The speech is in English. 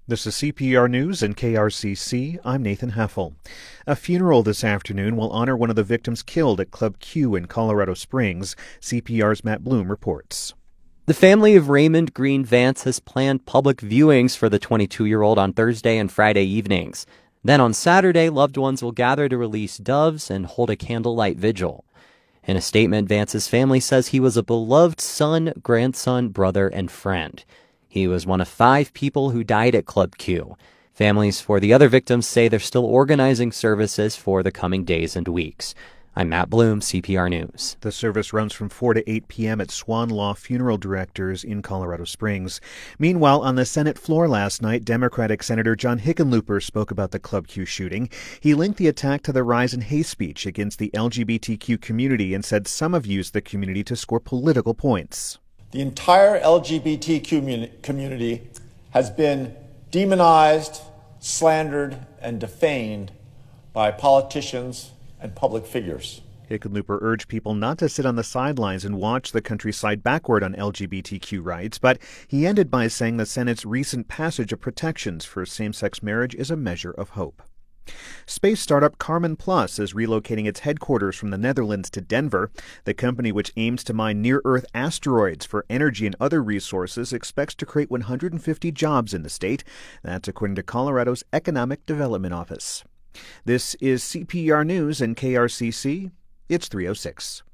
This is CPR News and KRCC. I'm Nathan Heffel. A funeral this afternoon will honor one of the victims killed at Club Q in Colorado Springs. CPR's Matt Bloom reports. The family of Raymond Green Vance has planned public viewings for the 22-year-old on Thursday and Friday evenings. Then on Saturday, loved ones will gather to release doves and hold a candlelight vigil. In a statement, Vance's family says he was a beloved son, grandson, brother, and friend. He was one of 5 people who died at Club Q. Families for the other victims say they're still organizing services for the coming days and weeks. I'm Matt Bloom, CPR News. The service runs from 4 to 8 p.m. at Swan Law Funeral Directors in Colorado Springs. Meanwhile, on the Senate floor last night, Democratic Senator John Hickenlooper spoke about the Club Q shooting. He linked the attack to the rise in hate speech against the LGBTQ community and said some have used the community to score political points. The entire LGBT community has been demonized, slandered, and defamed by politicians and public figures. Hickenlooper urged people not to sit on the sidelines and watch the country slide backward on LGBTQ rights, but he ended by saying the Senate's recent passage of protections for same-sex marriage is a measure of hope. Space startup Karman Plus is relocating its headquarters from the Netherlands to Denver. The company, which aims to mine near-Earth asteroids for energy and other resources, expects to create 150 jobs in the state. That's according to Colorado's Economic Development Office. This is CPR News and KRCC. It's 3:06.